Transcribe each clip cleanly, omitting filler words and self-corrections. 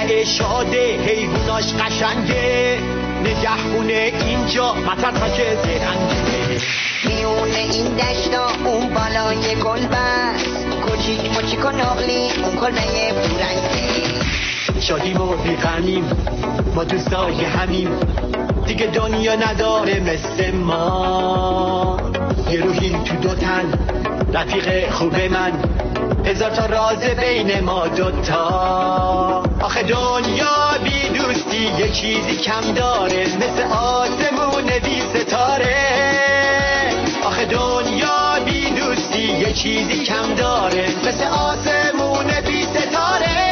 مزرعه شاده حیواناش قشنگه، نگهبونه اینجا مطرحش زرنگه. میونه این دشتا اون بالای گلبست، کوچیک مچیک و نقلی اون کلبه پورنگی. شادیم و بیغمیم ما دوستای همیم، دیگه دنیا نداره مثل ما. یه روحیم تو دو تن رفیق خوب من، هزار تا راز بین ما دوتا. آخه دنیا بی دوستی یه چیزی کم داره، مثل آسمون بی ستاره. آخه دنیا بی دوستی یه چیزی کم داره، مثل آسمون بی ستاره.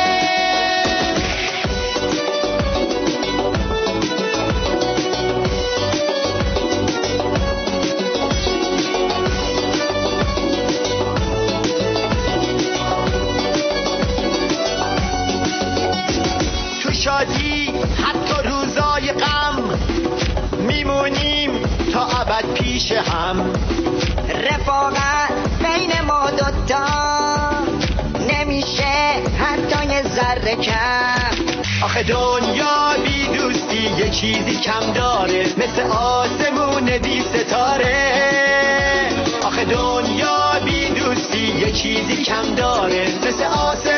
شادی حتی روزای غم، میمونیم تا ابد پیش هم. رفاقت بین ما دوتا نمیشه حتی یه ذره کم. آخه دنیا بی دوستی یه چیزی کم داره، مثل آسمون بی ستاره. آخه دنیا بی دوستی یه چیزی کم داره، مثل آسمون